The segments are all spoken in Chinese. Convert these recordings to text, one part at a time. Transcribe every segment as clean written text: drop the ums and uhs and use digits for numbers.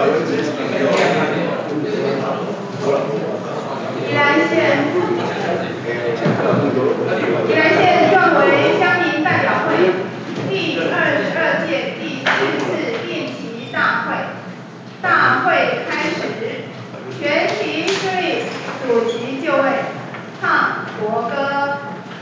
宜兰县壮围乡民代表会第22届第4次定期大会，大会开始，全体注意，主席就位，唱国歌。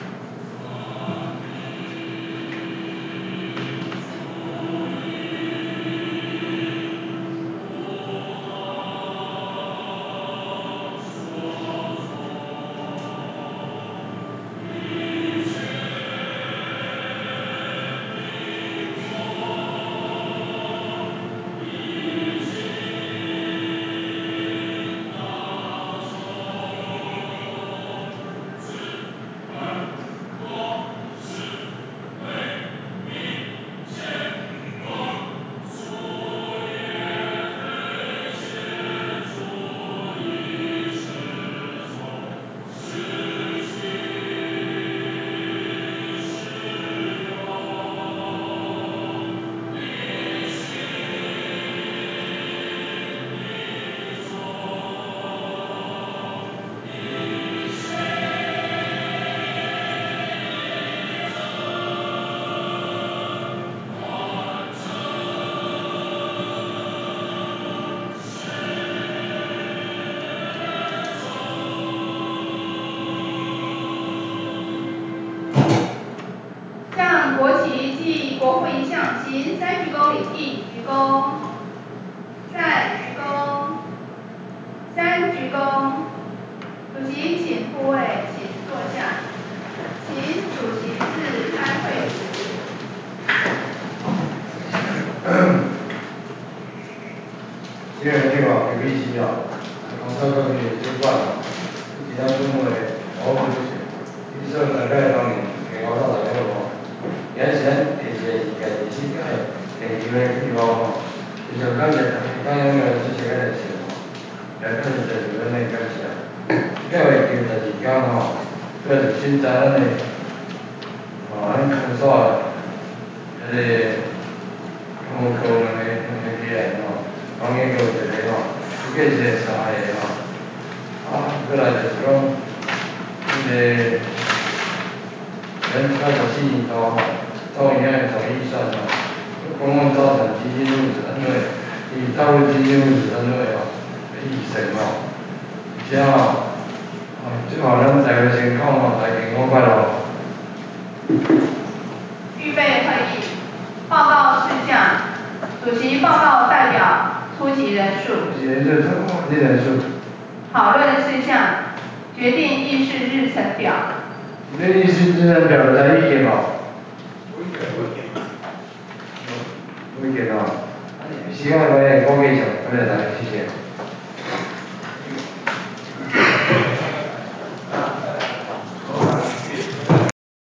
向国旗暨国徽象行3鞠躬礼，1鞠躬，再鞠躬，3鞠躬。主席请复位，请坐下，请主席自开会时。 今日这个会议纪要，公司各位主管，即将公布的报告就是，第4个代当年给我到大家好。原先第4届第7届第2位地方，就是感谢当年的这些人士，也感谢这个人感谢。这位第12届哈，这是新在的，很空少，我们那边哈，当年有这个哈，这个是啥的哈？过来就是讲，人开始吸引到哈，到现在找预算哈，公共造成基金入职单位，以大陆基金入职单位哈，医生哈，这样。最好咱大家情况嘛，来健康快乐。 预备会议，报告事项，主席报告代表出席人数。讨论事项，决定议事日程表。 这议事日程表有啥意见吗？无意见啊。希望各位高位上，各位来，谢谢。